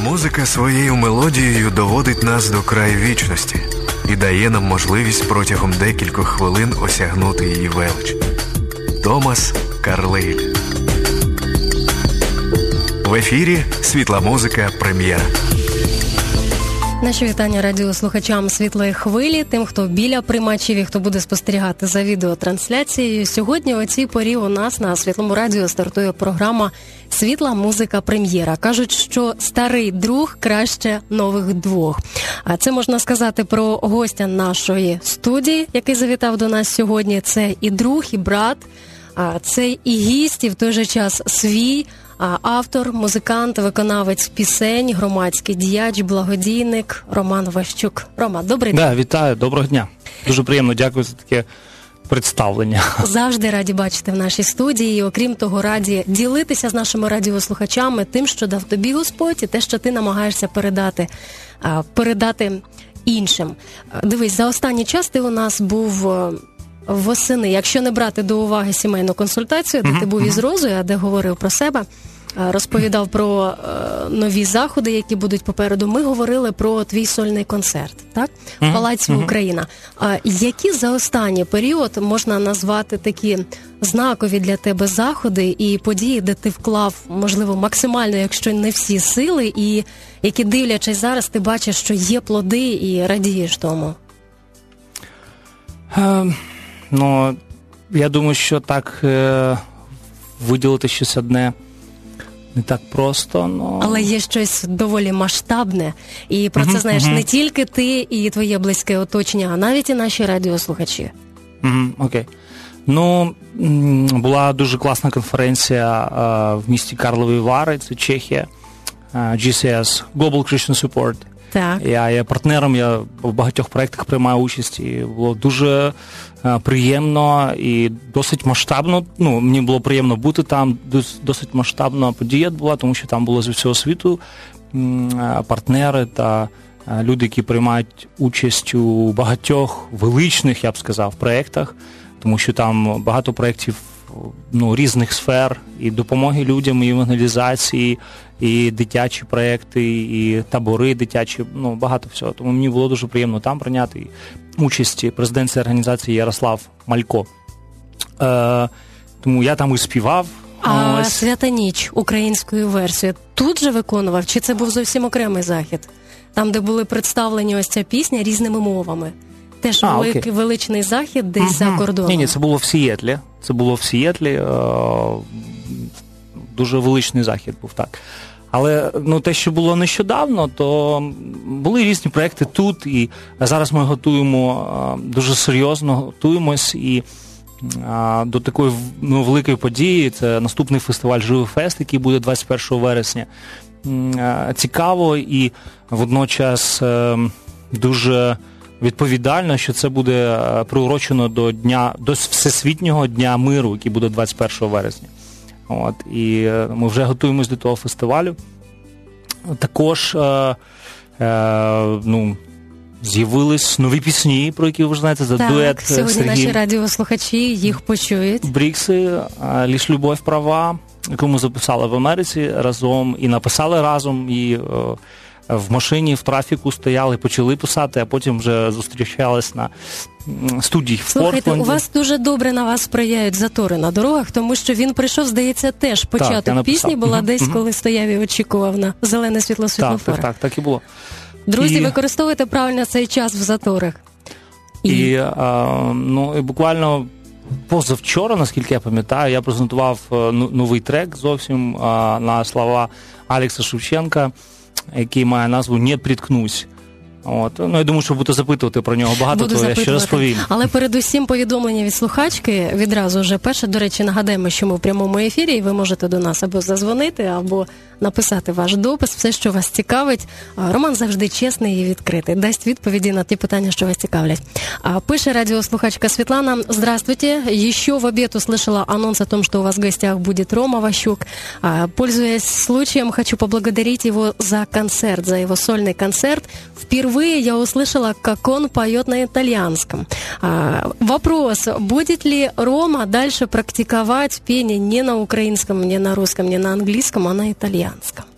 Музика своєю мелодією доводить нас до краю вічності і дає нам можливість протягом декількох хвилин осягнути її велич. Томас Карлейль. В ефірі «Світла музика. Прем'єра». Наші вітання радіослухачам «Світлої хвилі», тим, хто біля приймачів і хто буде спостерігати за відеотрансляцією. Сьогодні о цій порі у нас на Світлому радіо стартує програма «Світла музика. Прем'єра». Кажуть, що старий друг краще нових двох. А це можна сказати про гостя нашої студії, який завітав до нас сьогодні. Це і друг, і брат, це і гість, і в той же час свій автор, музикант, виконавець пісень, громадський діяч, благодійник Роман Ващук. Рома, добрий день. Да, вітаю, доброго дня. Дуже приємно, дякую за таке представлення. Завжди раді бачити в нашій студії, і окрім того, раді ділитися з нашими радіослухачами тим, що дав тобі Господь, і те, що ти намагаєшся передати іншим. Дивись, за останній час ти у нас був восени, якщо не брати до уваги сімейну консультацію, де ти був із Розою, а де говорив про себе, розповідав про нові заходи, які будуть попереду. Ми говорили про твій сольний концерт, так? В Палаці Україна. Які за останній період можна назвати такі знакові для тебе заходи і події, де ти вклав, можливо, максимально, якщо не всі сили, і які, дивлячись зараз, ти бачиш, що є плоди і радієш тому? Ну, я думаю, що так виділити щось одне не так просто, но... Але є щось доволі масштабне, і про це знаєш не тільки ти і твоє близьке оточення, а навіть і наші радіослухачі. Окей. Ну, була дуже класна конференція в місті Карлові Вари, це Чехія, GCS, Global Christian Support. Так. Я є партнером, я в багатьох проєктах приймаю участь, і було дуже приємно і досить масштабно. Ну, мені було приємно бути там, досить масштабна подія була, тому що там було зі всього світу партнери та люди, які приймають участь у багатьох величних, я б сказав, проєктах, тому що там багато проєктів різних сфер, і допомоги людям, і евангелізації, і дитячі проєкти, і табори дитячі, багато всього. Тому мені було дуже приємно там прийняти участь президент цієї організації Ярослав Малько. Тому я там і співав. А «Свята ніч» українською версією тут же виконував, чи це був зовсім окремий захід? Там, де були представлені ось ця пісня різними мовами. Теж величний захід десь за кордоном. Ні, це було в Сієтлі. Це було в Сієтлі. Дуже величний захід був, так. Але те, що було нещодавно, то були різні проекти тут, і зараз ми готуємо, дуже серйозно готуємось і до такої великої події. Це наступний фестиваль «Живий фест», який буде 21 вересня. Цікаво і водночас дуже відповідально, що це буде приурочено до Всесвітнього дня миру, який буде 21 вересня. І ми вже готуємось до того фестивалю. Також з'явились нові пісні, про які ви знаєте, за дует сьогодні Сергій. Наші радіослухачі їх почують. Брікси, «Лиш любов права», яку ми записали в Америці разом і написали разом, і в машині, в трафіку стояли, почали писати, а потім вже зустрічались на студії в Портленді. Слухайте, у вас дуже добре на вас сприяють затори на дорогах, тому що він прийшов, здається, теж початок пісні була десь, коли стояв і очікував на зелене світло світлофора. Так і було. Друзі, використовуйте правильно цей час в заторах. І буквально позавчора, наскільки я пам'ятаю, я презентував новий трек зовсім на слова Алекса Шевченка, який має назву «Не приткнусь». Я думаю, що буду запитувати про нього багато, то я ще розповім. Але передусім повідомлення від слухачки відразу вже перше. До речі, нагадаємо, що ми в прямому ефірі, і ви можете до нас або зазвонити, або написати ваш допис, все, що вас цікавить. Роман завжди чесний і відкритий, дасть відповіді на ті питання, що вас цікавлять. Пише радиослухачка Светлана: «Здравствуйте. Еще в обед услышала анонс о том, что у вас в гостях будет Рома Ващук. Пользуясь случаем, хочу поблагодарить его за концерт, за его сольный концерт. Впервые я услышала, как он поет на итальянском. Вопрос: будет ли Рома дальше практиковать пение не на украинском, не на русском, не на английском, а на итальянском?»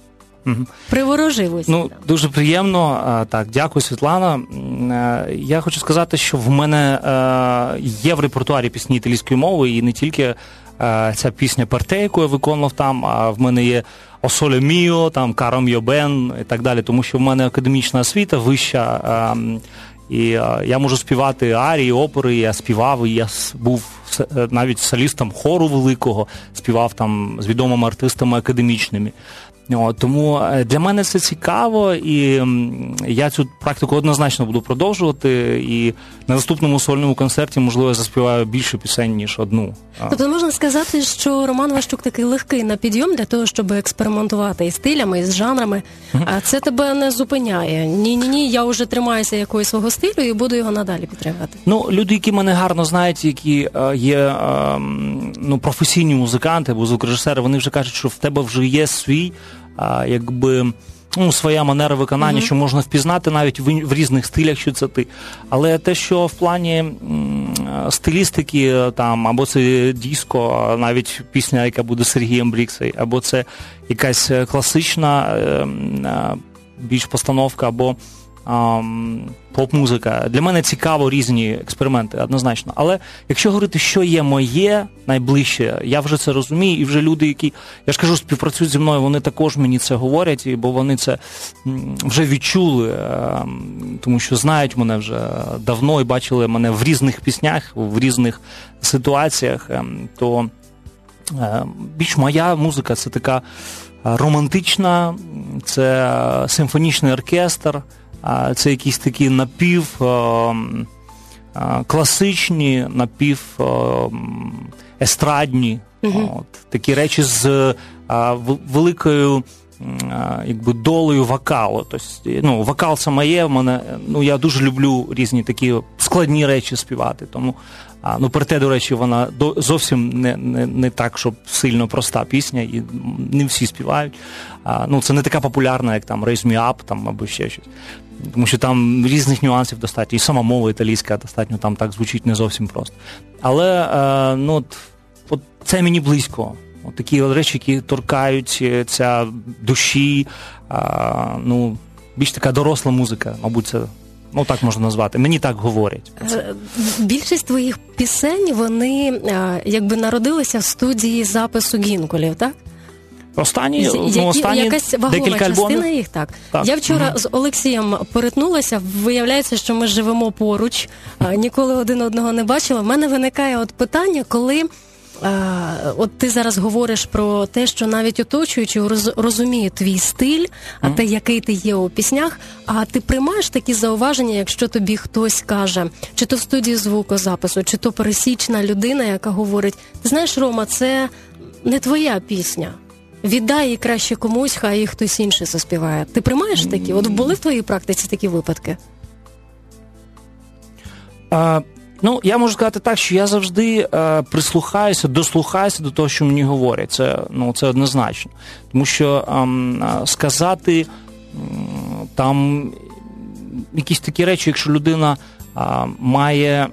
Приворожив ось. Ну, дуже приємно. Так, дякую, Світлана. Я хочу сказати, що в мене є в репертуарі пісні італійської мови, і не тільки ця пісня «Перте», яку я виконував там, а в мене є «О соле міо», там «Каро міо бен» і так далі, тому що в мене академічна освіта вища, і я можу співати арії, опери, я співав, і я був навіть солістом хору великого, співав там з відомими артистами академічними. Тому для мене це цікаво, і я цю практику однозначно буду продовжувати, і на наступному сольному концерті, можливо, я заспіваю більше пісень, ніж одну. Тобто можна сказати, що Роман Ващук такий легкий на підйом для того, щоб експериментувати із стилями, із жанрами, а це тебе не зупиняє. Ні, я вже тримаюся якогось свого стилю і буду його надалі підтримувати. Ну, люди, які мене гарно знають, які є професійні музиканти або звукорежисери, вони вже кажуть, що в тебе вже є свій своя манера виконання, що можна впізнати навіть в різних стилях, що це ти. Але те, що в плані стилістики, там, або це диско, навіть пісня, яка буде з Сергієм Бріксою, або це якась класична більш постановка, або поп-музика. Для мене цікаво різні експерименти, однозначно. Але якщо говорити, що є моє найближче, я вже це розумію, і вже люди, які, я ж кажу, співпрацюють зі мною, вони також мені це говорять, бо вони це вже відчули, тому що знають мене вже давно і бачили мене в різних піснях, в різних ситуаціях, то більш моя музика – це така романтична, це симфонічний оркестр, це якісь такі класичні, естрадні, такі речі з великою долею вокалу. Тобто, вокал це моє, в мене, я дуже люблю різні такі складні речі співати, тому «Перте», до речі, вона зовсім не так, щоб сильно проста пісня, і не всі співають. Це не така популярна, як там «Raise Me Up» там, або ще щось. Тому що там різних нюансів достатньо, і сама мова італійська достатньо там так звучить не зовсім просто. Але от це мені близько. От такі речі, які торкаються душі, більш така доросла музика, мабуть, це так можна назвати. Мені так говорять. Більшість твоїх пісень, вони народилися в студії запису Гінколів, так? Останні якась вагома частина їх, так. Я вчора з Олексієм перетнулася, виявляється, що ми живемо поруч, ніколи один одного не бачили. В мене виникає питання, коли ти зараз говориш про те, що навіть оточуючі розуміють твій стиль, а те, який ти є у піснях, а ти приймаєш такі зауваження, якщо тобі хтось каже, чи то в студії звукозапису, чи то пересічна людина, яка говорить, ти знаєш, Рома, це не твоя пісня. Віддай її краще комусь, хай її хтось інший заспіває. Ти приймаєш такі? От були в твоїй практиці такі випадки? Я можу сказати так, що я завжди дослухаюся до того, що мені говорять. Це однозначно. Тому що сказати там якісь такі речі, якщо людина має...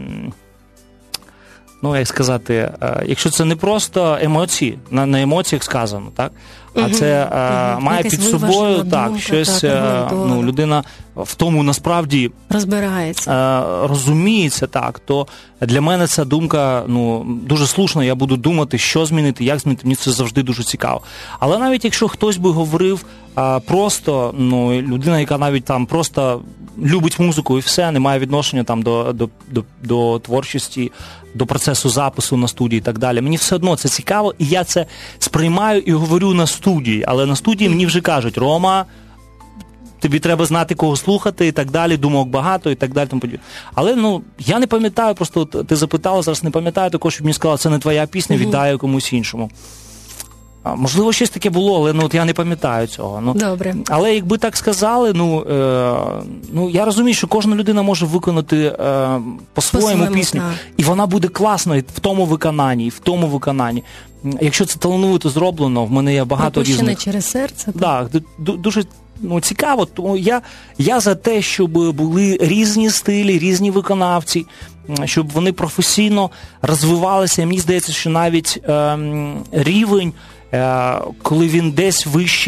якщо це не просто емоції, на емоціях сказано, так? А це має під собою думка, щось, людина в тому насправді розуміється, так, то для мене ця думка, дуже слушна, я буду думати, що змінити, як змінити, мені це завжди дуже цікаво. Але навіть якщо хтось би говорив просто, людина, яка навіть там просто любить музику і все, не має відношення там до творчості, до процесу запису на студії і так далі. Мені все одно це цікаво, і я це сприймаю і говорю на студії. Але на студії мені вже кажуть, Рома, тобі треба знати, кого слухати і так далі, думок багато і так далі. Але, я не пам'ятаю, просто ти запитала, зараз не пам'ятаю також, щоб мені сказали, це не твоя пісня, віддаю комусь іншому. Можливо, щось таке було, але я не пам'ятаю цього. Добре. Але якби так сказали, я розумію, що кожна людина може виконати по-своєму пісню, і вона буде класною в тому виконанні, і в тому виконанні. Якщо це талановито зроблено, в мене є багато різних... Пропущене через серце. Так, дуже цікаво. Тому я за те, щоб були різні стилі, різні виконавці, щоб вони професійно розвивалися. І мені здається, що навіть рівень, коли він десь вищий,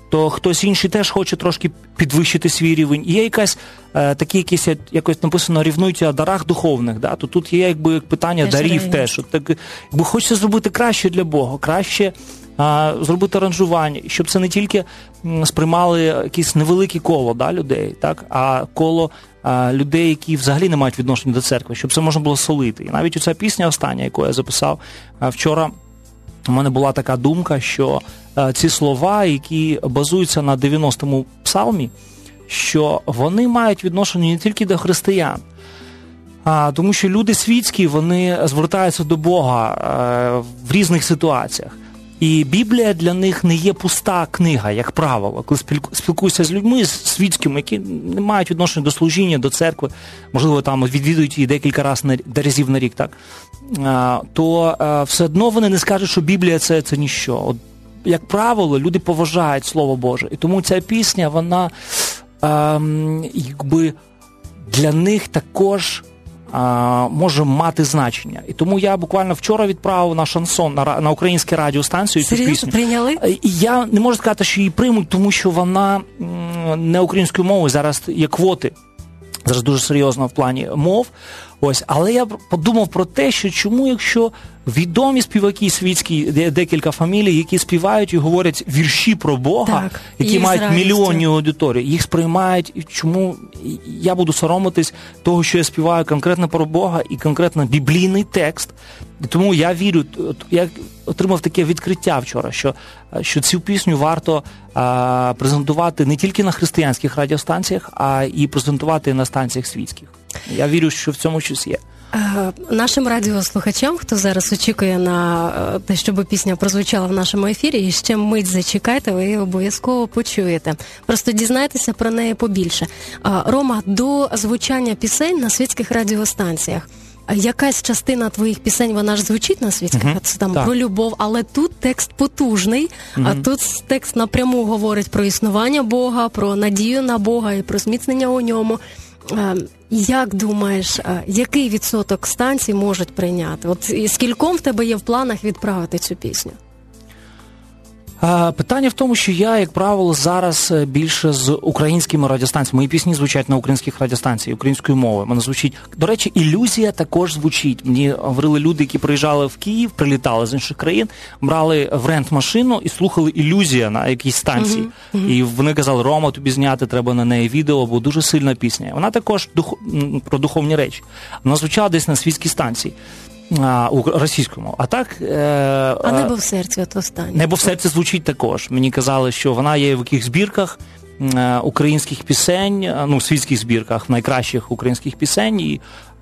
то хтось інший теж хоче трошки підвищити свій рівень. І є якось написано «рівнуйте о дарах духовних», да? То тут є якби питання дарів теж. Якби хочеться зробити краще для Бога, краще зробити аранжування, щоб це не тільки сприймали якесь невелике коло, да, людей, так, а коло людей, які взагалі не мають відношення до церкви, щоб це можна було солити. І навіть оця пісня остання, яку я записав вчора, у мене була така думка, що ці слова, які базуються на 90-му псалмі, що вони мають відношення не тільки до християн, тому що люди світські, вони звертаються до Бога в різних ситуаціях. І Біблія для них не є пуста книга, як правило. Коли спілкуюся з людьми світськими, які не мають відношення до служіння, до церкви, можливо, там відвідують її декілька разів на рік, так, то все одно вони не скажуть, що Біблія – це ніщо. От, як правило, люди поважають Слово Боже. І тому ця пісня, вона якби для них також може мати значення. І тому я буквально вчора відправив на шансон, на українську радіостанцію цю пісню. Серйозно? Прийняли? І я не можу сказати, що її приймуть, тому що вона не українською мовою, зараз є квоти. Зараз дуже серйозно в плані мов. Ось, але я подумав про те, що чому, якщо відомі співаки світські, декілька фамілій, які співають і говорять вірші про Бога, так, які мають мільйонні аудиторії, їх сприймають, і чому я буду соромитись того, що я співаю конкретно про Бога і конкретно біблійний текст. І тому я вірю, я отримав таке відкриття вчора, що цю пісню варто презентувати не тільки на християнських радіостанціях, а і презентувати на станціях світських. Я вірю, що в цьому щось є. Нашим радіослухачам, хто зараз очікує на те, щоб пісня прозвучала в нашому ефірі, і ще мить зачекайте, ви її обов'язково почуєте. Просто дізнайтеся про неї побільше. Рома, до звучання пісень на світських радіостанціях, якась частина твоїх пісень, вона ж звучить на світських, це там про любов, але тут текст потужний, а тут текст напряму говорить про існування Бога, про надію на Бога і про зміцнення у ньому. Як думаєш, який відсоток станцій можуть прийняти? От скільком в тебе є в планах відправити цю пісню? Питання в тому, що я, як правило, зараз більше з українськими радіостанціями. Мої пісні звучать на українських радіостанціях, українською мовою. Мене звучить. До речі, «Ілюзія» також звучить. Мені говорили люди, які приїжджали в Київ, прилітали з інших країн, брали в рент машину і слухали «Ілюзія» на якійсь станції. І вони казали: «Рома, тобі зняти треба на неї відео, бо дуже сильна пісня». Вона також про духовні речі. Вона звучала десь на світській станції. Російському. А так... А «Небо в серці» от останнє. «Небо в серці» звучить також. Мені казали, що вона є в яких збірках українських пісень, світських збірках, найкращих українських пісень. І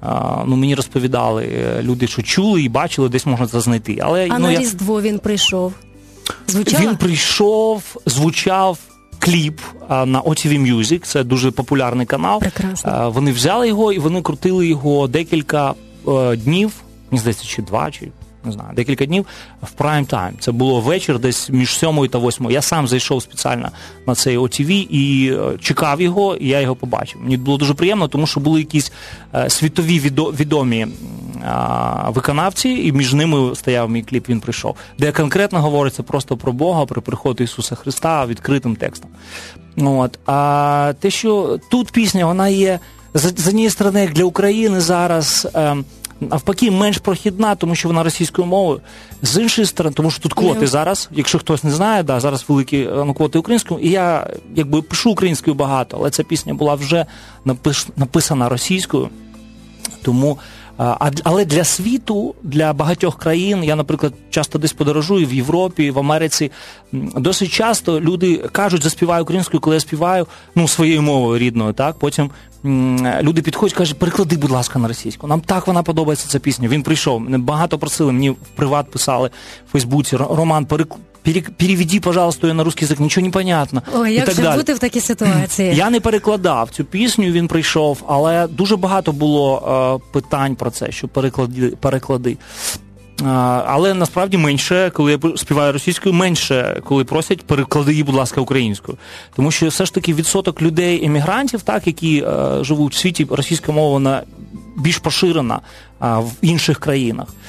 мені розповідали люди, що чули і бачили, десь можна це знайти. Але, на Різдво він прийшов? Звучала? Він прийшов, звучав кліп на OTV Music, це дуже популярний канал. Прекрасно. Вони взяли його і вони крутили його декілька днів, мені здається, чи 2, чи не знаю, декілька днів в прайм-тайм. Це було вечір десь між 7 та 8. Я сам зайшов спеціально на цей OTV і чекав його, і я його побачив. Мені було дуже приємно, тому що були якісь світові відомі виконавці, і між ними стояв мій кліп, він прийшов, де конкретно говориться просто про Бога, про приход Ісуса Христа відкритим текстом. От. А те, що тут пісня, вона є з однієї сторони, як для України зараз, навпаки, менш прохідна, тому що вона російською мовою. З іншої сторони, тому що тут квоти зараз, якщо хтось не знає, зараз великі квоти українською, і я пишу українською багато, але ця пісня була вже написана російською. Тому, але для світу, для багатьох країн, я, наприклад, часто десь подорожую в Європі, в Америці, досить часто люди кажуть: заспіваю українською, коли я співаю, своєю мовою рідною, так, потім люди підходять, кажуть: переклади, будь ласка, на російську. Нам так вона подобається, ця пісня. Він прийшов, мене багато просили, мені в приват писали в Фейсбуці: Роман, переведи, пожалуйста, ее на русский язык, нічого не понятно. Ой, як же бути в такій ситуації? Я не перекладав цю пісню, він прийшов, але дуже багато було питань про це, що переклади. Але насправді менше, коли я співаю російською, менше, коли просять: переклади її, будь ласка, українською. Тому що все ж таки відсоток людей-емігрантів, так, які живуть в світі, російська мова, вона більш поширена в інших країнах.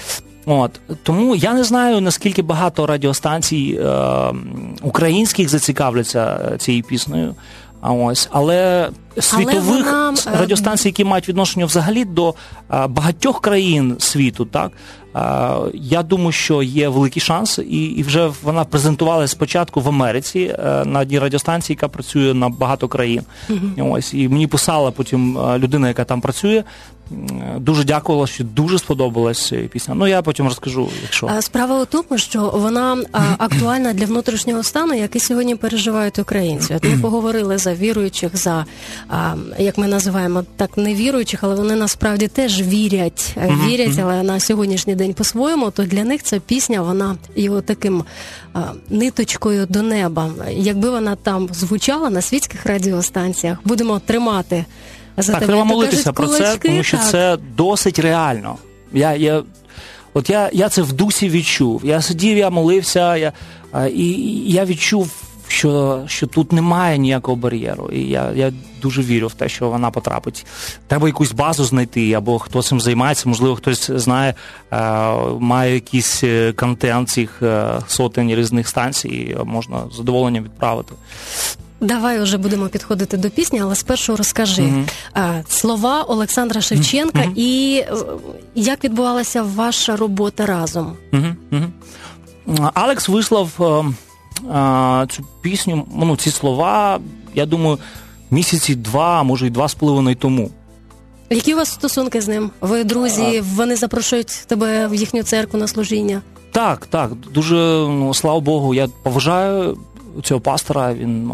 Тому я не знаю, наскільки багато радіостанцій українських зацікавляться цією піснею. Але світових радіостанцій, які мають відношення взагалі до багатьох країн світу, так, я думаю, що є великий шанс, і вже вона презентувалася спочатку в Америці на одній радіостанції, яка працює на багато країн. І мені писала потім людина, яка там працює, дуже дякувала, що дуже сподобалась пісня. Я потім розкажу, якщо. Справа у тому, що вона актуальна для внутрішнього стану, який сьогодні переживають українці. От ми поговорили за віруючих, за, як ми називаємо, так, невіруючих, але вони насправді теж вірять, але на сьогоднішній день по-своєму, то для них ця пісня, вона є таким ниточкою до неба. Якби вона там звучала на світських радіостанціях, будемо тримати за так, тебе. Треба молитися про це, тому що це досить реально. Я це в дусі відчув. Я сидів, я молився, і я відчув, що тут немає ніякого бар'єру. І я дуже вірю в те, що вона потрапить. Треба якусь базу знайти, або хто цим займається, можливо, хтось знає, має якийсь контент цих сотень різних станцій, можна з задоволенням відправити. Давай уже будемо підходити до пісні, але спершу розкажи слова Олександра Шевченка і як відбувалася ваша робота разом. Алекс вислав цю пісню, ці слова, я думаю, місяці 2, може й 2,5 тому. Які у вас стосунки з ним? Ви друзі, вони запрошують тебе в їхню церкву на служіння? Так, дуже, слава Богу, я поважаю цього пастора, він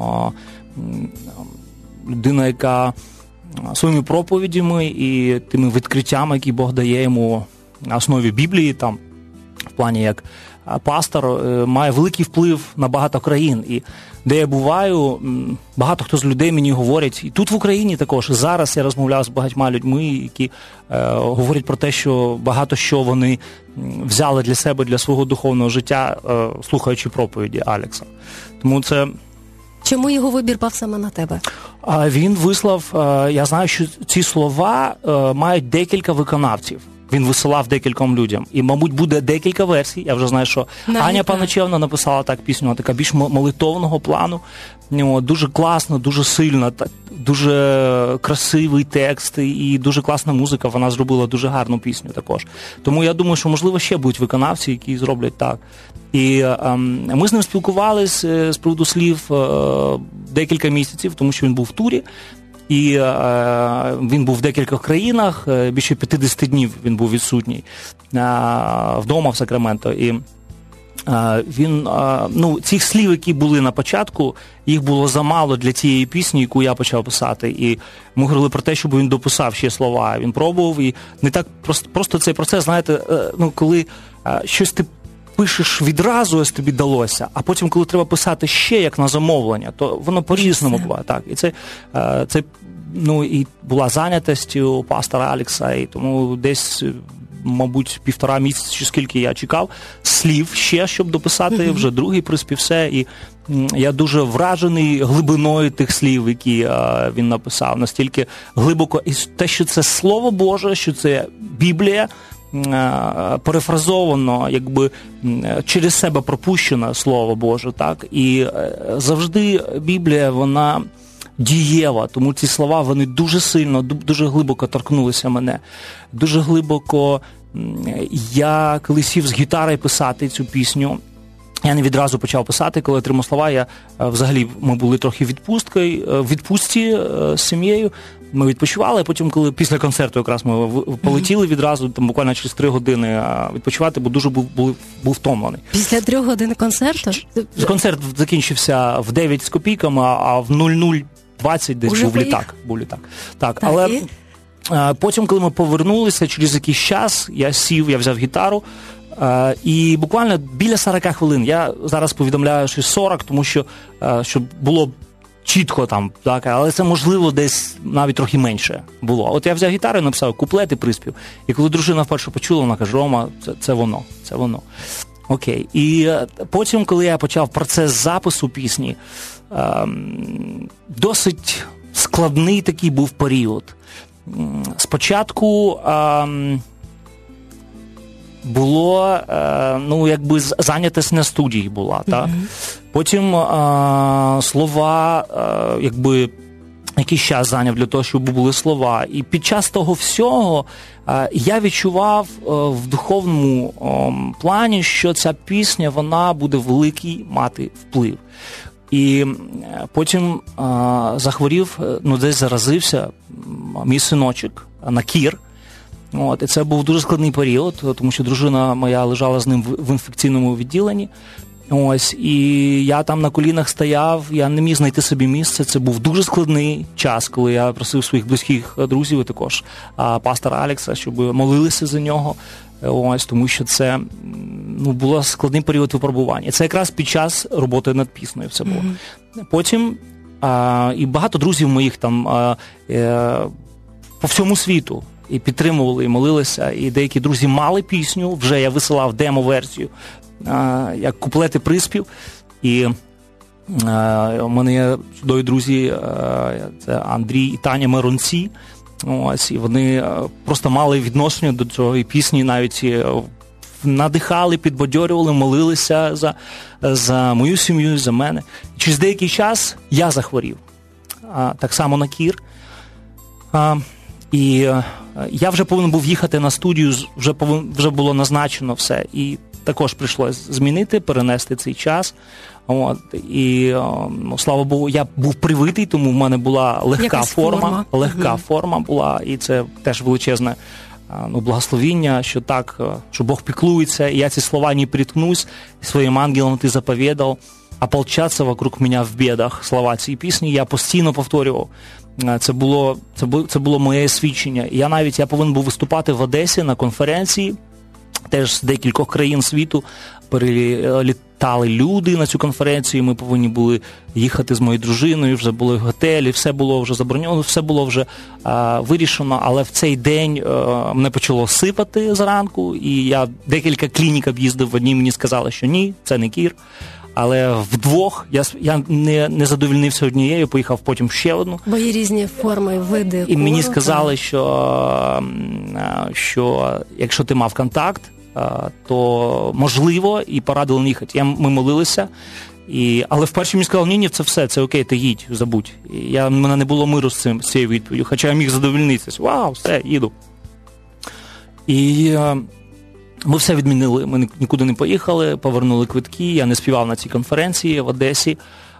людина, яка своїми проповідями і тими відкриттями, які Бог дає йому на основі Біблії, там, в плані як пастор, має великий вплив на багато країн. І де я буваю, багато хто з людей мені говорять, і тут в Україні також, зараз я розмовляв з багатьма людьми, які говорять про те, що багато що вони взяли для себе, для свого духовного життя, слухаючи проповіді Алекса. Тому це... Чому його вибір пав саме на тебе? Він вислав, я знаю, що ці слова мають декілька виконавців. Він висилав декільком людям. І, мабуть, буде декілька версій. Я вже знаю, що Аня Паничевна написала так пісню, така більш молитовного плану. Дуже класно, дуже сильно, дуже красивий текст і дуже класна музика. Вона зробила дуже гарну пісню також. Тому я думаю, що, можливо, ще будуть виконавці, які зроблять так. І ми з ним спілкувалися з приводу слів декілька місяців, тому що він був в турі. І він був в декількох країнах, більше 50 днів він був відсутній вдома в Сакраменто. І він, цих слів, які були на початку, їх було замало для тієї пісні, яку я почав писати. І ми говорили про те, щоб він дописав ще слова. Він пробував, і не так просто цей процес, знаєте, коли щось ти пишеш відразу, ось тобі далося, а потім, коли треба писати ще як на замовлення, то воно по-різному буває. Так. І це і була зайнятість у пастора Алекса, і тому десь, мабуть, 1,5 місяці, чи скільки я чекав слів ще, щоб дописати вже другий приспів, все. І я дуже вражений глибиною тих слів, які він написав, настільки глибоко. І те, що це Слово Боже, що це Біблія, перефразовано, якби через себе пропущено Слово Боже, так? І завжди Біблія, вона дієва, тому ці слова, вони дуже сильно, дуже глибоко торкнулися мене. Дуже глибоко я, коли сів з гітарою писати цю пісню, я не відразу почав писати, коли отримав слова, взагалі, ми були трохи в відпустці з сім'єю, ми відпочивали, а потім, коли після концерту якраз ми полетіли відразу, там буквально через 3 години відпочивати, бо дуже був втомлений. Після 3 годин концерту? Концерт закінчився в 9 з копійками, а в 00:20 десь був літак. Так, але потім, коли ми повернулися, через якийсь час, я взяв гітару, і буквально біля 40 хвилин, я зараз повідомляю, що 40, тому що щоб було чітко там, так, але це, можливо, десь навіть трохи менше було. От я взяв гітару і написав куплет і приспів. І коли дружина вперше почула, вона каже: Рома, це воно. Окей. І потім, коли я почав процес запису пісні, досить складний такий був період. Спочатку було, якби зайнятість на студії була, так? Потім слова, якби, якийсь час зайняв для того, щоб були слова. І під час того всього я відчував в духовному плані, що ця пісня, вона буде великий мати вплив. І потім захворів, десь заразився мій синочок на кір. І це був дуже складний період, тому що дружина моя лежала з ним в інфекційному відділенні. І я там на колінах стояв, я не міг знайти собі місце. Це був дуже складний час, коли я просив своїх близьких друзів, і також пастора Алекса, щоб молилися за нього. Тому що це був складний період випробування. Це якраз під час роботи над піснею все було. Потім і багато друзів моїх там по всьому світу і підтримували, і молилися, і деякі друзі мали пісню, вже я висилав демо-версію, як куплети приспів, і у мене є чудові друзі, це Андрій і Таня Миронці, і вони просто мали відношення до цієї пісні, навіть надихали, підбадьорювали, молилися за мою сім'ю, за мене. І через деякий час я захворів, так само на кір, і я вже повинен був їхати на студію, вже було назначено все, і також прийшлося змінити, перенести цей час. І, слава Богу, я був привитий, тому в мене була легка форма була, і це теж величезне благословіння, що Бог піклується, і я ці слова не приткнусь, своїм ангелам ти заповідав, ополчаться вокруг мене в бідах, слова цієї пісні, я постійно повторював. Це було моє свідчення. Я повинен був виступати в Одесі на конференції, теж з декількох країн світу перелітали люди на цю конференцію, ми повинні були їхати з моєю дружиною, вже були в готелі, все було вже заброньовано, все було вже вирішено, але в цей день мене почало сипати зранку, і я декілька клінік об'їздив, в одній мені сказали, що ні, це не кір, але вдвох я не задовольнився однією, поїхав потім ще одну. Бо є різні форми, види. І мені сказали, що якщо ти мав контакт, то можливо, і порадили не їхати. Ми молилися, але вперше мені сказали, ні, це все, це окей, ти їдь, забудь. У мене не було миру з цією відповіддю, хоча я міг задовольнитися. Вау, все, їду. І ми все відмінили, ми нікуди не поїхали, повернули квитки, я не співав на цій конференції в Одесі.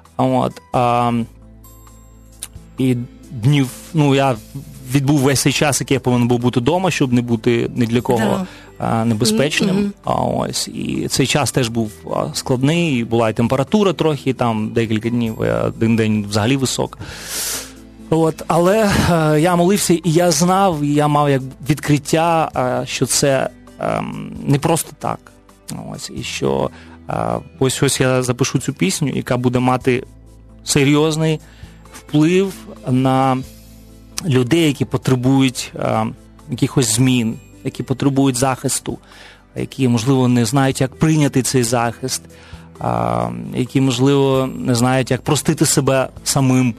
І днів, я відбув весь цей час, який я повинен був бути вдома, щоб не бути ні для кого небезпечним. І цей час теж був складний, і була і температура трохи, там декілька днів, один день взагалі висок. Але я молився, і я знав, і я мав як відкриття, що це не просто так. І що ось я запишу цю пісню, яка буде мати серйозний вплив на людей, які потребують якихось змін, які потребують захисту, які, можливо, не знають, як прийняти цей захист, які, можливо, не знають, як простити себе самим.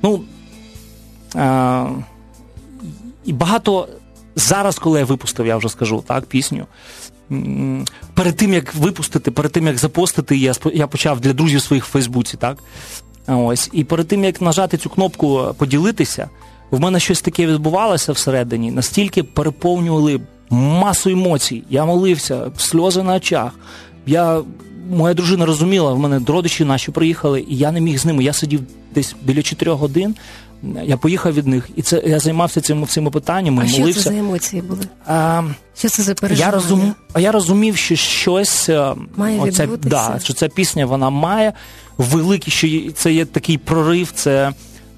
І багато зараз, коли я випустив, я вже скажу, так, пісню, перед тим, як випустити, перед тим, як запостити, я почав для друзів своїх в Фейсбуці, так, і перед тим, як нажати цю кнопку «Поділитися», в мене щось таке відбувалося всередині, настільки переповнювали масу емоцій. Я молився, сльози на очах. Моя дружина розуміла, в мене родичі наші приїхали, і я не міг з ними. Я сидів десь біля 4 годин, я поїхав від них, і я займався цими питаннями, молився. Що це за емоції були? Що це за переживання? Я розумів, що щось має відбутися. Що ця пісня, вона має великий, що це є такий прорив, це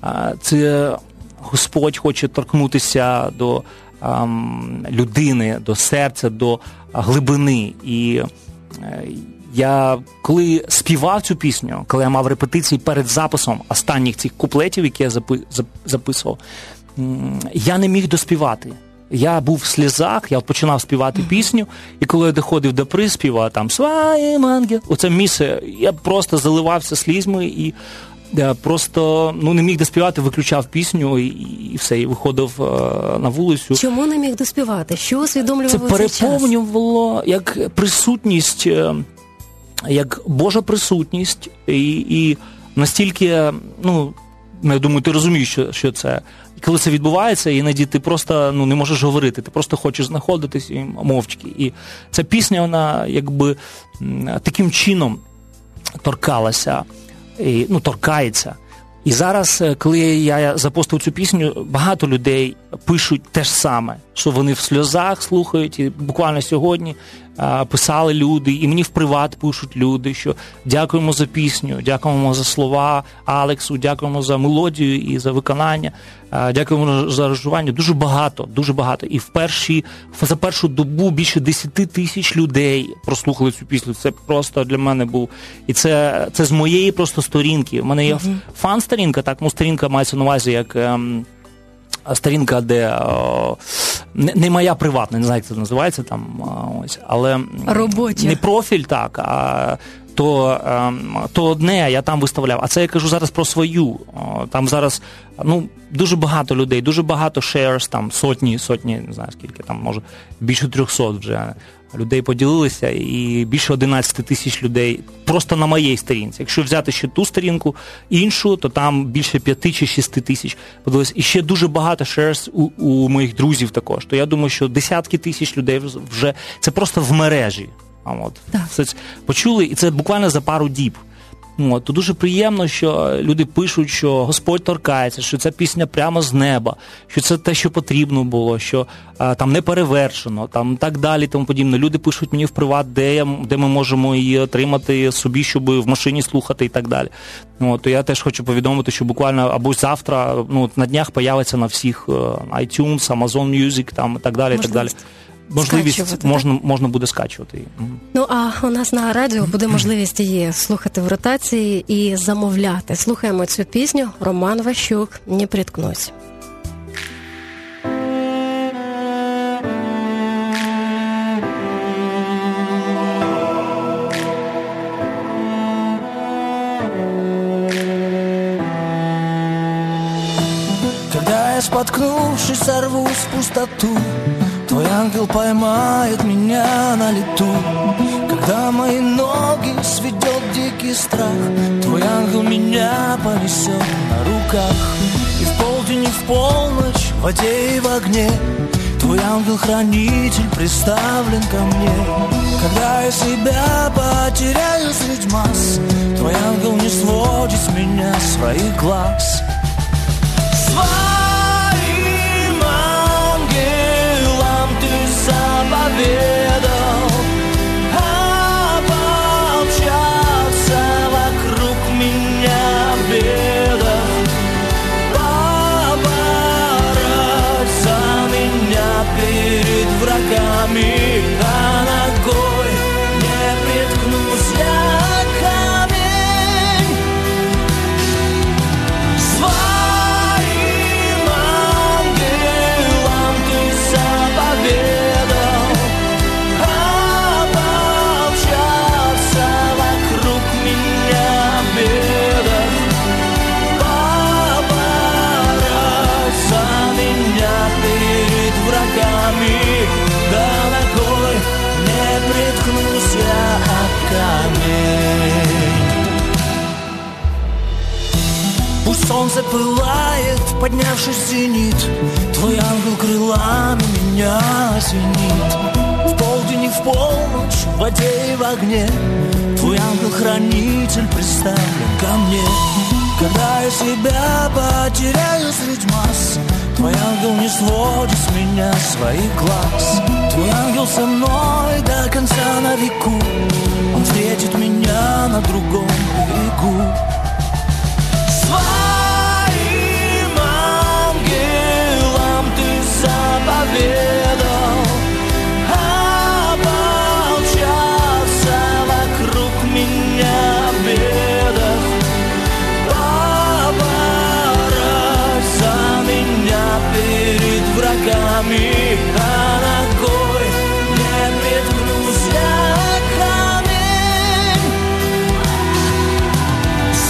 Господь хоче торкнутися до людини, до серця, до глибини. І я, коли співав цю пісню, коли я мав репетиції перед записом останніх цих куплетів, які я записував, я не міг доспівати. Я був в сльозах, я починав співати пісню, і коли я доходив до приспіва, там «Своїм ангел», оце місце, я просто заливався слізьми, просто не міг доспівати, виключав пісню і все, і виходив на вулицю. Чому не міг доспівати? Що усвідомлював це у цей час? Це переповнювало як присутність, як Божа присутність, і настільки, я думаю, ти розумієш, що це. І коли це відбувається, іноді ти просто не можеш говорити, ти просто хочеш знаходитись і мовчки. І ця пісня, вона якби таким чином торкалася, торкається. І зараз, коли я запостив цю пісню, багато людей пишуть те ж саме, що вони в сльозах слухають, і буквально сьогодні писали люди, і мені в приват пишуть люди, що дякуємо за пісню, дякуємо за слова Алексу, дякуємо за мелодію і за виконання, дякуємо за аранжування. Дуже багато. І за першу добу більше 10 тисяч людей прослухали цю пісню. Це просто для мене був. І це з моєї просто сторінки. У мене є фан-сторінка, так, сторінка мається на увазі як сторінка, де не моя приватна, не знаю, як це називається там, але робоча. Не профіль, так, а то одне я там виставляв. А це я кажу зараз про свою. Там зараз дуже багато людей, дуже багато shares, там сотні, не знаю скільки, там може більше 300 вже людей поділилися, і більше 11 тисяч людей просто на моїй сторінці. Якщо взяти ще ту сторінку іншу, то там більше 5 чи 6 тисяч подивилися. І ще дуже багато shares у моїх друзів також. То я думаю, що десятки тисяч людей вже, це просто в мережі. Все почули, і це буквально за пару діб. То дуже приємно, що люди пишуть, що Господь торкається, що ця пісня прямо з неба, що це те, що потрібно було, що там не перевершено, там так далі, тому подібне. Люди пишуть мені в приват, де ми можемо її отримати собі, щоб в машині слухати і так далі. То я теж хочу повідомити, що буквально або завтра, на днях появиться на всіх iTunes, Amazon Music, там і так далі, і так далі. Можливість можна буде скачувати. А у нас на радіо буде можливість її слухати в ротації і замовляти. Слухаємо цю пісню. Роман Ващук, «Не приткнусь». Когда я, споткнувшись, сорвусь в пустоту, Твой ангел поймает меня на лету. Когда мои ноги сведет дикий страх, Твой ангел меня понесет на руках. И в полдень, и в полночь, в воде и в огне, Твой ангел-хранитель приставлен ко мне. Когда я себя потеряю средь масс, Твой ангел не сводит с меня своих глаз. Своим ангелам Ты заповедал ополчаться вокруг меня в бедах, побороть за меня перед врагами, а ногой не приткнусь я камень. Своим ангелам Ты заповедал ополчаться вокруг меня в бедах, побороть за меня перед врагами, да ногой не приткнусь я о камень. Пусть солнце пылает, поднявшись в зенит, Твой ангел крылами меня осенит. В полдень и в полночь, в воде и в огне, Твой ангел-хранитель приставлен ко мне. Когда я себя потеряю средь масс, Твой ангел не сводит с меня своих глаз. Твой ангел со мной до конца на веку, Он встретит меня на другом берегу. Своим ангелам Ты заповедал ополчаться вокруг меня в бедах, побороть за меня перед врагами, а ногой не приткнусь я камень.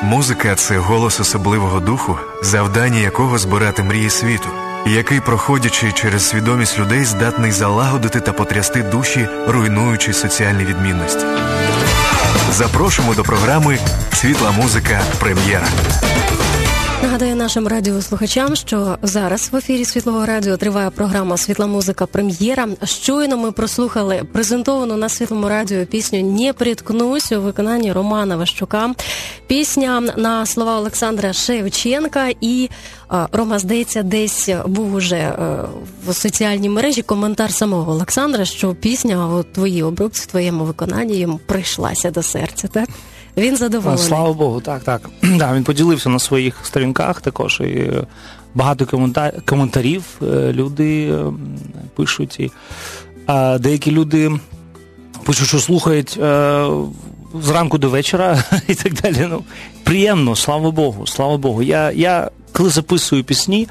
Музика – це голос особливого духу, завдання якого збирати мрії світу, який, проходячи через свідомість людей, здатний залагодити та потрясти душі, руйнуючи соціальні відмінності. Запрошуємо до програми «Світла музика. Прем'єра». Нагадаю нашим радіослухачам, що зараз в ефірі Світлого радіо триває програма «Світла музика. Прем'єра». Щойно ми прослухали презентовану на Світлому радіо пісню «Не приткнусь» у виконанні Романа Ващука. Пісня на слова Олександра Шевченка. І, Рома, здається, десь був уже в соціальній мережі коментар самого Олександра, що пісня у твоїй обробці, в твоєму виконанні йому прийшлася до серця, так? Він задоволений. Слава Богу, так. Да, він поділився на своїх сторінках також, і багато коментарів люди пишуть. І деякі люди пишуть, що слухають зранку до вечора і так далі. Ну, приємно, слава Богу. Я коли записую пісні,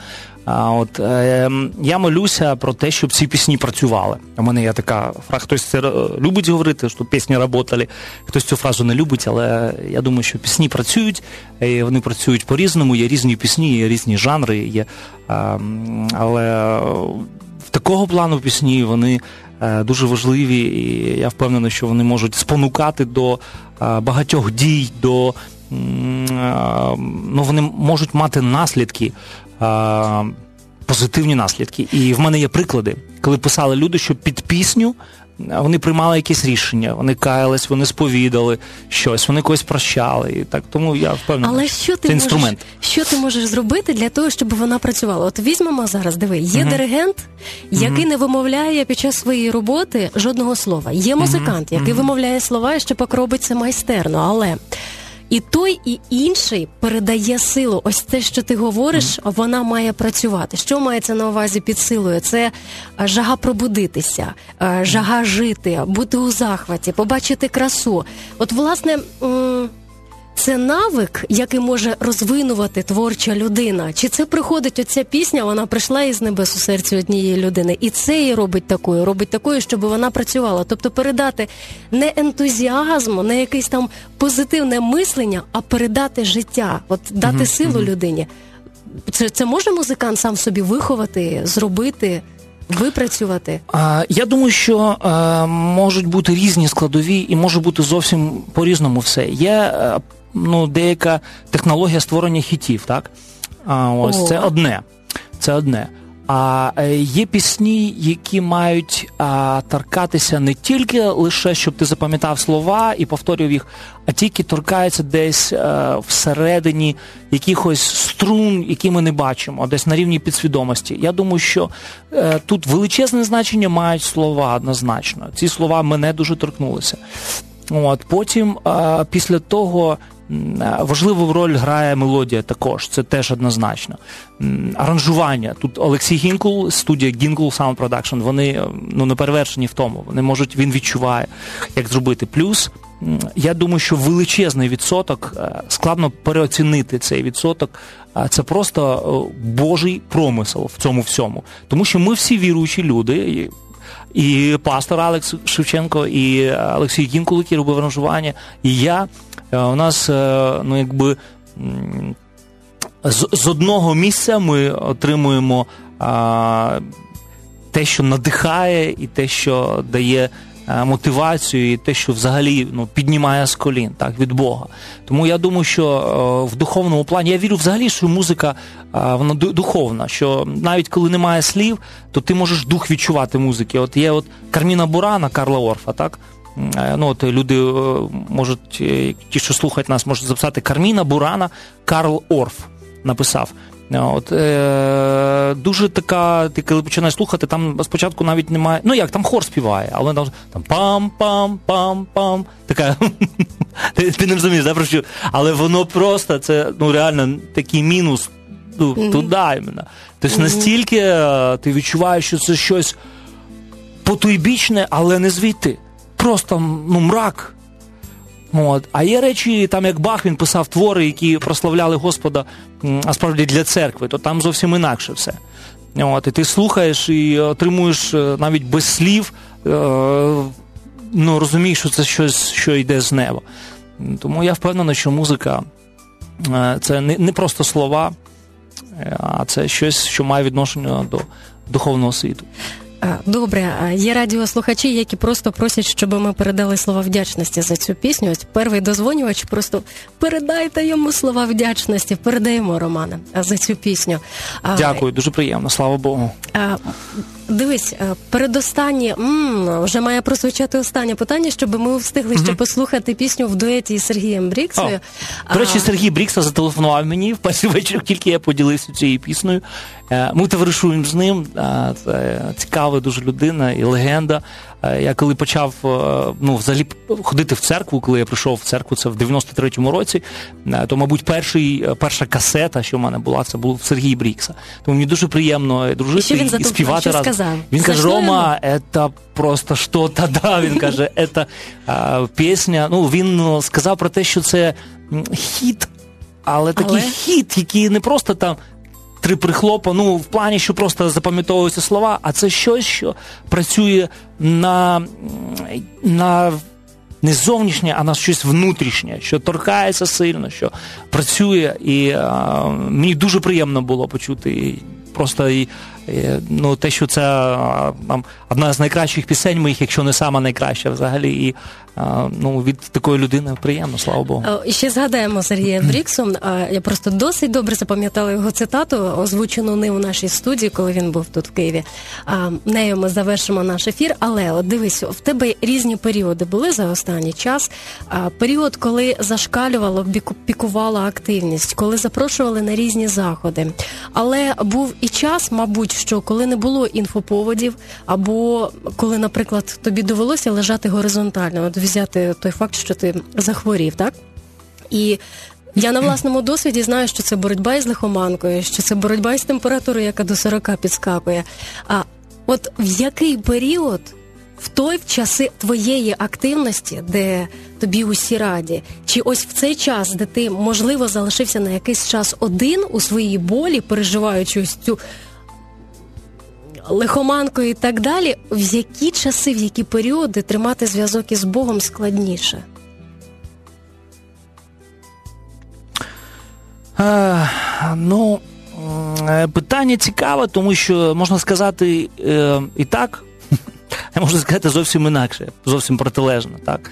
я молюся про те, щоб ці пісні працювали. У мене є така фраза, хтось це любить говорити, що пісні працювали, хтось цю фразу не любить, але я думаю, що пісні працюють, і вони працюють по-різному, є різні пісні, є різні жанри, але в такого плану пісні вони дуже важливі, і я впевнений, що вони можуть спонукати до багатьох дій, вони можуть мати наслідки, позитивні наслідки. І в мене є приклади, коли писали люди, що під пісню вони приймали якісь рішення, вони каялись, вони сповідали щось, вони когось прощали. І так, тому я впевнений, але це інструмент. Що ти можеш зробити для того, щоб вона працювала? От візьмемо зараз, диви, є диригент, який не вимовляє під час своєї роботи жодного слова. Є музикант, який вимовляє слова і ще пак робить це майстерно, але і той, і інший передає силу. Ось те, що ти говориш, вона має працювати. Що мається на увазі під силою? Це жага пробудитися, жага жити, бути у захваті, побачити красу. От, власне, це навик, який може розвинувати творча людина? Чи це приходить оця пісня, вона прийшла із небес у серці однієї людини, і це її робить такою, щоб вона працювала? Тобто передати не ентузіазм, не якесь там позитивне мислення, а передати життя, от дати силу людині. Це може музикант сам собі виховати, зробити, випрацювати? Я думаю, що можуть бути різні складові і може бути зовсім по-різному все. Є деяка технологія створення хітів, так? Це одне. А є пісні, які мають торкатися не тільки лише, щоб ти запам'ятав слова і повторював їх, а тільки торкаються десь всередині якихось струн, які ми не бачимо, десь на рівні підсвідомості. Я думаю, що тут величезне значення мають слова однозначно. Ці слова мене дуже торкнулися. Потім, після того, важливу роль грає мелодія також, це теж однозначно. Аранжування. Тут Олексій Гінкул, студія Гінкул Sound Production, вони не перевершені в тому. Він відчуває, як зробити. Плюс, я думаю, що величезний відсоток, складно переоцінити цей відсоток, це просто Божий промисел в цьому всьому. Тому що ми всі віруючі люди, і пастор Алекс Шевченко, і Олексій Гінкул, який робив аранжування, і я. У нас, з одного місця ми отримуємо те, що надихає, і те, що дає мотивацію, і те, що взагалі піднімає з колін, так, від Бога. Тому я думаю, що в духовному плані, я вірю взагалі, що музика, вона духовна, що навіть коли немає слів, то ти можеш дух відчувати музики. От є Карміна Бурана, Карла Орфа, так? Люди можуть, ті, що слухають нас, можуть записати Карміна Бурана, Карл Орф написав. Дуже така, ти коли починаєш слухати, там спочатку навіть немає, там хор співає, але там пам-пам-пам-пам, така, ти не розумієш, да, про що? Але воно просто, це, реально такий мінус, туди іменно. Тобто настільки ти відчуваєш, що це щось потойбічне, але не звідти. Просто, мрак. А є речі, там як Бах, він писав твори, які прославляли Господа, а справді для церкви, то там зовсім інакше все. І ти слухаєш і отримуєш навіть без слів, розумієш, що це щось, що йде з неба. Тому я впевнений, що музика це не просто слова, а це щось, що має відношення до духовного світу. Добре, є радіослухачі, які просто просять, щоб ми передали слова вдячності за цю пісню. Ось перший дозвонювач, просто передайте йому слова вдячності. Передаємо, Романе, за цю пісню. Дякую, дуже приємно, слава Богу. Дивись, передостаннє, вже має прозвучати останнє питання, щоб ми встигли ще послухати пісню в дуеті із Сергієм Бріксою. До речі, Сергій Брікса зателефонував мені в перший вечір, тільки я поділився цією піснею. Ми товаришуємо з ним, це цікава дуже людина і легенда. Я коли почав взагалі ходити в церкву, коли я прийшов в церкву, це в 93-му році, то, мабуть, перша касета, що в мене була, це був Сергій Брікса. Тому мені дуже приємно дружити і співати разом. Він каже, Рома, це просто що-то, да, він каже, це пісня. Він сказав про те, що це хіт, але такий хіт, який не просто там 3 прихлопа, в плані, що просто запам'ятовуються слова, а це щось, що працює на не зовнішнє, а на щось внутрішнє, що торкається сильно, що працює, і мені дуже приємно було почути просто те, що це одна з найкращих пісень моїх, якщо не сама найкраща взагалі, і від такої людини приємно, слава Богу. І ще згадаємо Сергія Бріксу. Я просто досить добре запам'ятала його цитату, озвучену ним у нашій студії, коли він був тут в Києві. Нею ми завершимо наш ефір, але от дивись, в тебе різні періоди були за останній час. Період, коли зашкалювала, пікувала активність, коли запрошували на різні заходи. Але був і час, мабуть, що коли не було інфоповодів, або коли, наприклад, тобі довелося лежати горизонтально, от взяти той факт, що ти захворів, так? І я на власному досвіді знаю, що це боротьба із лихоманкою, що це боротьба із температурою, яка до 40 підскакує. А от в який період, в часи твоєї активності, де тобі усі раді, чи ось в цей час, де ти, можливо, залишився на якийсь час один у своїй болі, переживаючи ось цю лихоманкою і так далі, в які часи, в які періоди тримати зв'язок із Богом складніше? Питання цікаве, тому що можна сказати і так, а можна сказати зовсім інакше, зовсім протилежно. Так?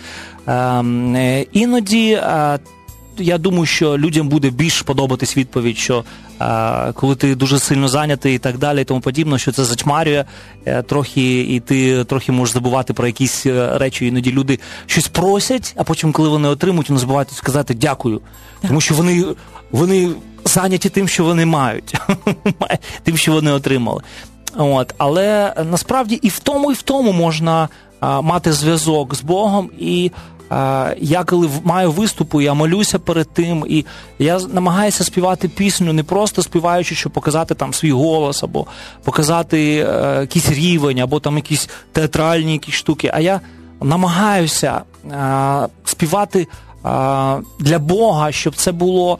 Іноді я думаю, що людям буде більш подобатись відповідь, що коли ти дуже сильно зайнятий і так далі, і тому подібне, що це затьмарює трохи, і ти трохи можеш забувати про якісь речі. Іноді люди щось просять, а потім, коли вони отримують, вони забувають сказати дякую. Тому що вони зайняті тим, що вони мають, тим, що вони отримали. Але насправді і в тому можна мати зв'язок з Богом, і я коли маю виступи, я молюся перед тим, і я намагаюся співати пісню не просто співаючи, щоб показати там свій голос, або показати якийсь рівень, або там якісь театральні якісь штуки, а я намагаюся співати для Бога, щоб це було,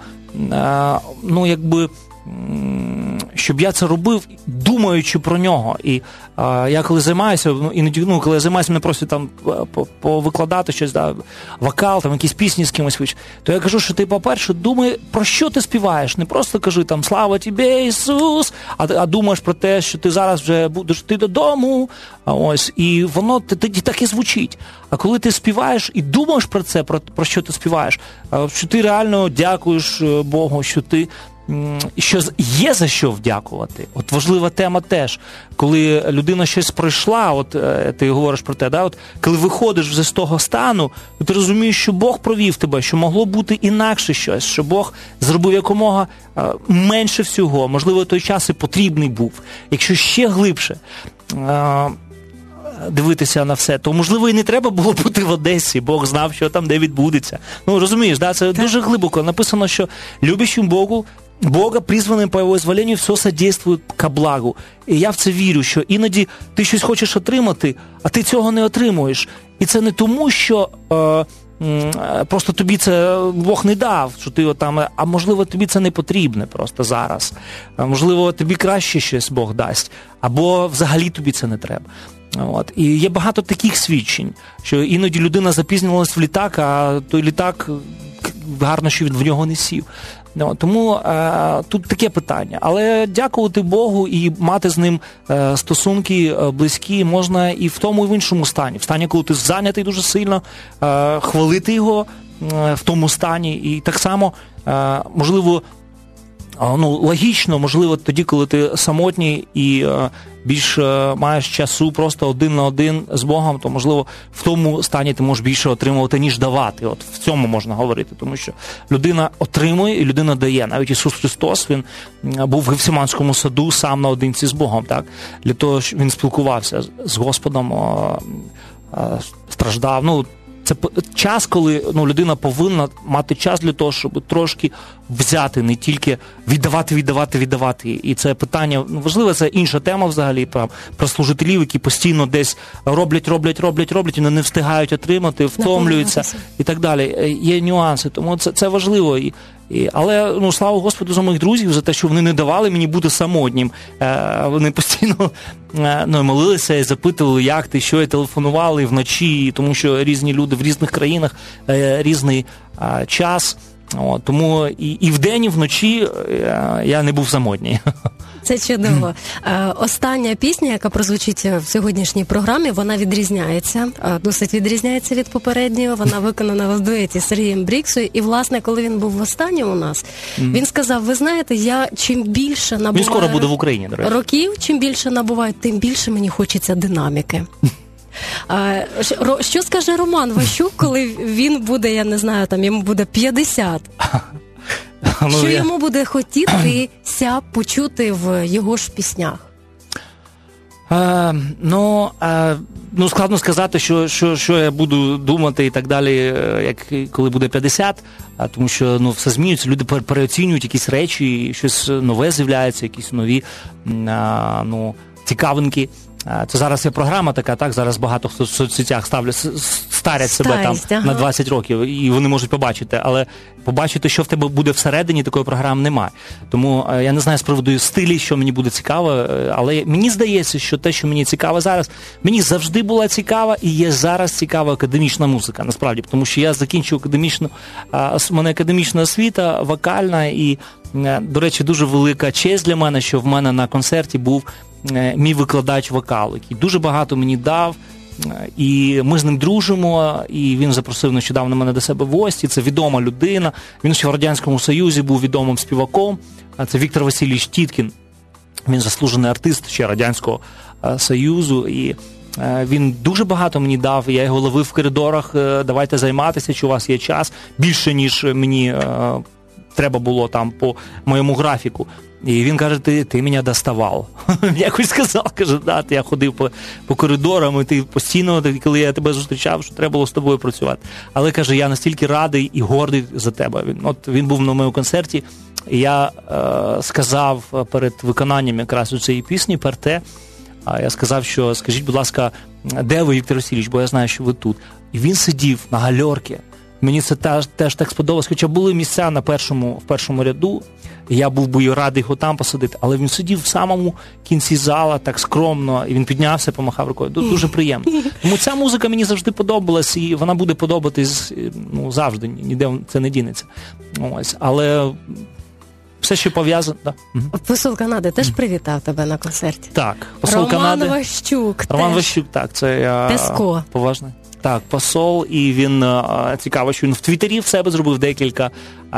щоб я це робив, думаючи про нього. І я коли займаюся, іноді, коли я займаюся, мене просять там повикладати щось, вокал, там якісь пісні з кимось, то я кажу, що ти, по-перше, думай, про що ти співаєш. Не просто кажи там «Слава тобі, Ісус», а думаєш про те, що ти зараз вже будеш йти додому, і воно так і звучить. А коли ти співаєш і думаєш про це, про що ти співаєш, що ти реально дякуєш Богу, що є за що вдякувати. От важлива тема теж. Коли людина щось пройшла, ти говориш про те, коли виходиш вже з того стану, то ти розумієш, що Бог провів тебе, що могло бути інакше щось, що Бог зробив якомога менше всього. Можливо, той час і потрібний був. Якщо ще глибше дивитися на все, то, можливо, і не треба було бути в Одесі. Бог знав, що там де відбудеться. Розумієш, це дуже глибоко. Написано, що любящим Бога, призваним по його зволенню, все содействує ко благу. І я в це вірю, що іноді ти щось хочеш отримати, а ти цього не отримуєш. І це не тому, що просто тобі це Бог не дав, що ти а можливо тобі це не потрібне просто зараз. Можливо, тобі краще щось Бог дасть, або взагалі тобі це не треба. І є багато таких свідчень, що іноді людина запізнювалась в літак, а той літак гарно, що він в нього не сів. Тому тут таке питання. Але дякувати Богу і мати з ним стосунки близькі можна і в тому, і в іншому стані. В стані, коли ти зайнятий дуже сильно, хвалити його в тому стані. І так само, можливо, логічно, можливо, тоді, коли ти самотній і більш маєш часу просто один на один з Богом, то, можливо, в тому стані ти можеш більше отримувати, ніж давати. От в цьому можна говорити, тому що людина отримує і людина дає. Навіть Ісус Христос, Він був в Гефсиманському саду сам наодинці з Богом, так? Для того, щоб Він спілкувався з Господом, страждав. Це час, коли людина повинна мати час для того, щоб трошки взяти, не тільки віддавати. І це питання, важливе, це інша тема взагалі, про служителів, які постійно десь роблять, і не встигають отримати, втомлюються і так далі. Є нюанси, тому це важливо. Але слава Господу за моїх друзів, за те, що вони не давали мені бути самотнім. Вони постійно молилися і запитували, як ти, що, і телефонували вночі, тому що різні люди в різних країнах, різний час. Тому і вдень, і вночі я не був самотній. Це чудово. Остання пісня, яка прозвучить в сьогоднішній програмі, вона відрізняється, досить відрізняється від попередньої. Вона виконана в дуеті з Сергієм Бріксою. І, власне, коли він був востаннє у нас, він сказав, ви знаєте, я чим більше набуваю... Він скоро буде в Україні, до речі. Років, чим більше набуваю, тим більше мені хочеться динаміки. Що скаже Роман Ващук, коли він буде, я не знаю, йому буде 50? Що йому буде хотітися почути в його ж піснях? Складно сказати, що я буду думати і так далі, як коли буде 50, тому що все змінюється, люди переоцінюють якісь речі, щось нове з'являється, якісь нові цікавинки. Це зараз є програма така, так, зараз багато хто в соцсетях старять себе на 20 років, і вони можуть побачити, але побачити, що в тебе буде всередині, такої програми немає. Тому я не знаю з приводу стилі, що мені буде цікаво, але мені здається, що те, що мені цікаво зараз, мені завжди була цікава і є зараз цікава академічна музика, насправді, тому що я закінчив в мене академічна освіта, вокальна, і, до речі, дуже велика честь для мене, що в мене на концерті був мій викладач вокалу, який дуже багато мені дав, і ми з ним дружимо, і він запросив нещодавно мене до себе в гості, це відома людина, він ще в Радянському Союзі був відомим співаком, це Віктор Васильович Тіткін, він заслужений артист ще Радянського Союзу, і він дуже багато мені дав, я його ловив в коридорах, давайте займатися, чи у вас є час, більше, ніж мені треба було там по моєму графіку. І він каже, ти мене доставав. Якось сказав, каже, я ходив по коридорам, і ти постійно, коли я тебе зустрічав, що треба було з тобою працювати. Але, каже, я настільки радий і гордий за тебе. Він був на моєму концерті, і я сказав перед виконанням якраз у цієї пісні, «Перте», я сказав, що скажіть, будь ласка, де ви, Віктор Васильович, бо я знаю, що ви тут. І він сидів на гальорці. Мені це теж так сподобалось, хоча були місця в першому ряду, і я був би радий його там посадити, але він сидів в самому кінці зала, так скромно, і він піднявся, помахав рукою. Дуже приємно. Тому ця музика мені завжди подобалась, і вона буде подобатись завжди, ніде це не дінеться. Ось, але все, що пов'язано. Да. Посол Канади теж привітав тебе на концерті. Так, посол Канади. Роман Ващук, так, це Теско. Поважний. Так, посол, і він, цікаво, що він в Твіттері в себе зробив декілька,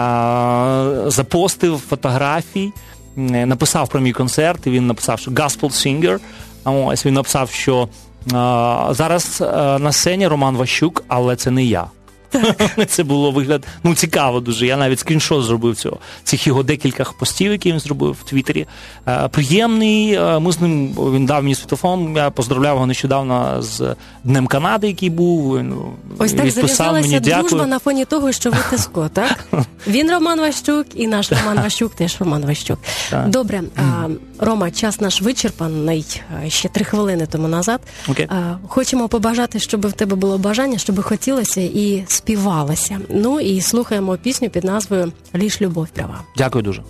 запостив фотографій, написав про мій концерт, і він написав, що Gospel Singer, ось він написав, що зараз на сцені Роман Ващук, але це не я. Це було вигляд, цікаво дуже. Я навіть скріншот зробив цих його декілька постів, які він зробив в Твіттері. Приємний, ми з ним, він дав мені світофон, я поздравляв його нещодавно з Днем Канади, який був. Ось так зав'язалася дружба на фоні того, що ви Теско, так? Він Роман Ващук, і наш Роман Ващук теж Роман Ващук. Добре, Рома, час наш вичерпаний ще 3 хвилини тому назад. Хочемо побажати, щоб в тебе було бажання, щоб хотілося і співалося. І слухаємо пісню під назвою «Лиш любов права». Дякую дуже.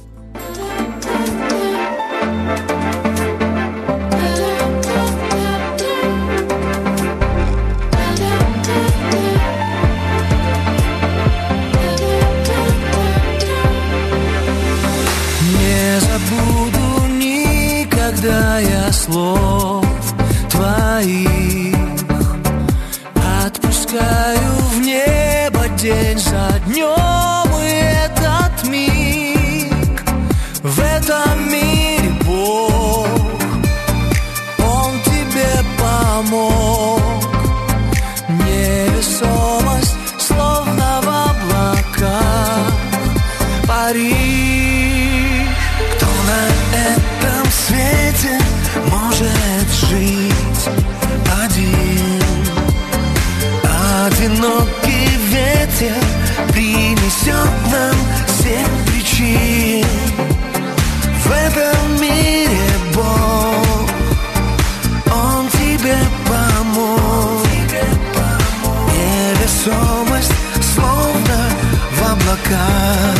день за днем, и этот миг, в этом мире Бог, Он тебе помог. Невесомость, словно в облаках, пари. Кто на этом свете может жить один? Одинокий ветер принесет нам 7 причин. В этом мире Бог, Он тебе помог. Невесомость, словно в облаках,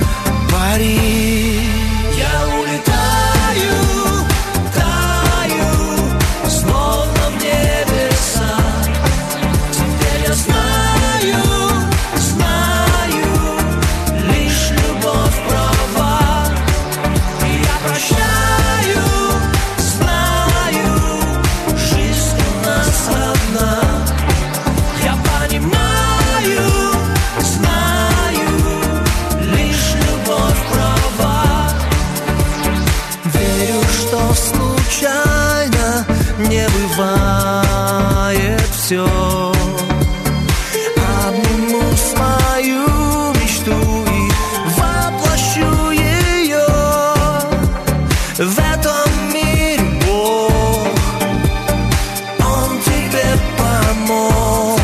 пари. Я улетаю, таю, словно в небеса. Теперь я знаю, лишь любовь права. И я прощаю, знаю, жизнь у нас одна. Я понимаю, знаю, лишь любовь права. Верю, что случайно не бывает все. Обниму свою мечту и воплощу ее. В этом мире Бог, Он тебе помог.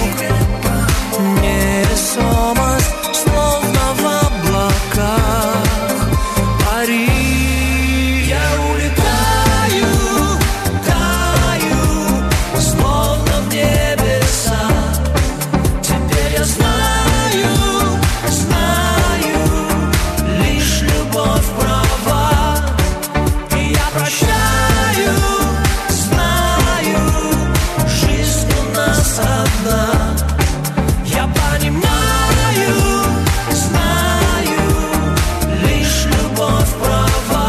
Невесомость, словно в облаках, пари. Я улетаю, таю, словно в небеса. Теперь я знаю, лишь любовь права. И я прощаю, знаю, жизнь у нас одна. Я понимаю, знаю, лишь любовь права.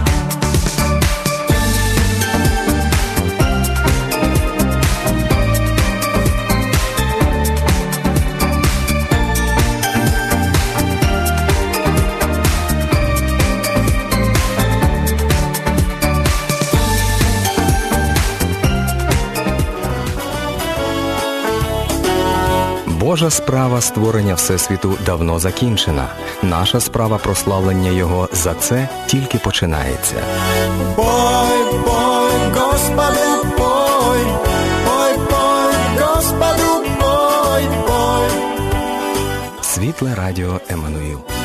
Божа справа створення Всесвіту давно закінчена. Наша справа прославлення Його за це тільки починається. Пой, пой, Господу, пой, пой, пой, Господу, пой, пой. Світле радіо Еммануїл.